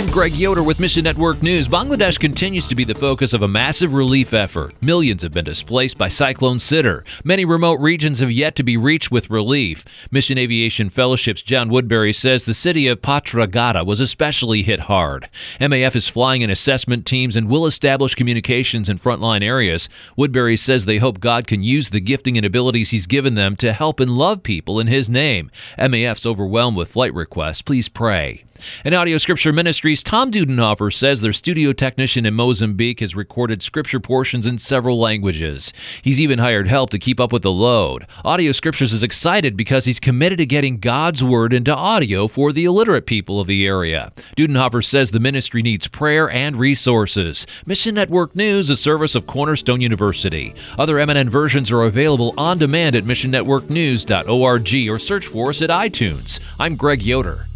I'm Greg Yoder with Mission Network News. Bangladesh continues to be the focus of a massive relief effort. Millions have been displaced by Cyclone Sidr. Many remote regions have yet to be reached with relief. Mission Aviation Fellowship's John Woodbury says the city of Patragata was especially hit hard. MAF is flying in assessment teams and will establish communications in frontline areas. Woodbury says they hope God can use the gifting and abilities he's given them to help and love people in his name. MAF's overwhelmed with flight requests. Please pray. In Audio Scripture Ministries, Tom Dudenhofer says their studio technician in Mozambique has recorded scripture portions in several languages. He's even hired help to keep up with the load. Audio Scriptures is excited because he's committed to getting God's Word into audio for the illiterate people of the area. Dudenhofer says the ministry needs prayer and resources. Mission Network News, a service of Cornerstone University. Other MNN versions are available on demand at missionnetworknews.org or search for us at iTunes. I'm Greg Yoder.